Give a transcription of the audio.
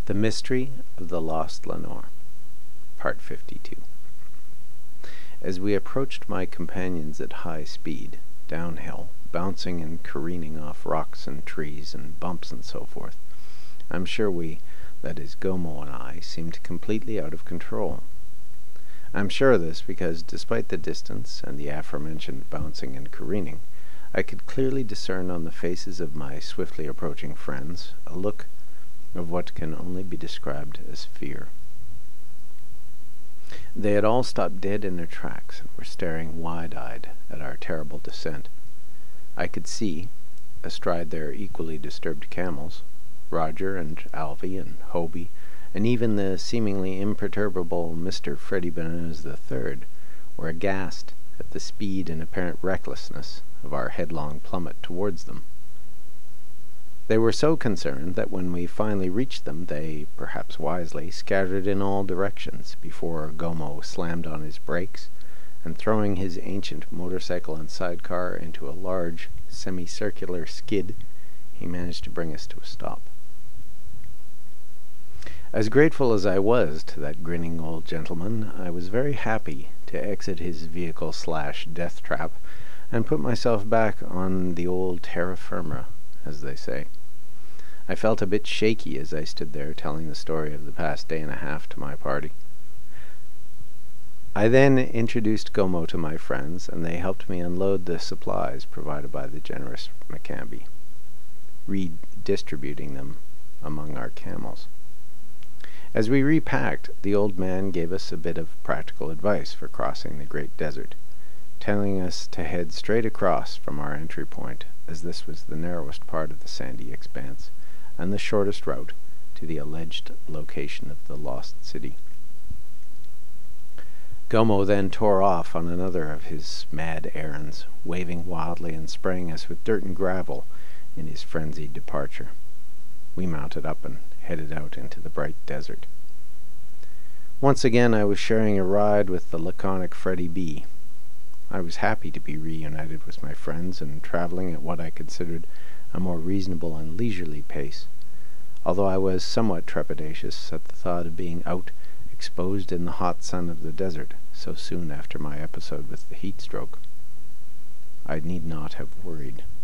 The Mystery of the Lost Lenore, Part 52. As we approached my companions at high speed, downhill, bouncing and careening off rocks and trees and bumps and so forth, I'm sure we, that is, Gomo and I, seemed completely out of control. I'm sure of this because, despite the distance and the aforementioned bouncing and careening, I could clearly discern on the faces of my swiftly approaching friends a look of what can only be described as fear. They had all stopped dead in their tracks and were staring wide-eyed at our terrible descent. I could see, astride their equally disturbed camels, Roger and Alvy and Hobie, and even the seemingly imperturbable Mr. Freddie Benez III, were aghast at the speed and apparent recklessness of our headlong plummet towards them. They were so concerned that when we finally reached them, they, perhaps wisely, scattered in all directions before Gomo slammed on his brakes, and throwing his ancient motorcycle and sidecar into a large, semicircular skid, he managed to bring us to a stop. As grateful as I was to that grinning old gentleman, I was very happy to exit his vehicle/death trap and put myself back on the old terra firma, as they say. I felt a bit shaky as I stood there telling the story of the past day and a half to my party. I then introduced Gomo to my friends, and they helped me unload the supplies provided by the generous McCambie, redistributing them among our camels. As we repacked, the old man gave us a bit of practical advice for crossing the great desert, telling us to head straight across from our entry point, as this was the narrowest part of the sandy expanse, and the shortest route to the alleged location of the lost city. Gomo then tore off on another of his mad errands, waving wildly and spraying us with dirt and gravel in his frenzied departure. We mounted up and headed out into the bright desert. Once again I was sharing a ride with the laconic Freddie B. I was happy to be reunited with my friends and traveling at what I considered a more reasonable and leisurely pace, although I was somewhat trepidatious at the thought of being out exposed in the hot sun of the desert so soon after my episode with the heat stroke. I need not have worried.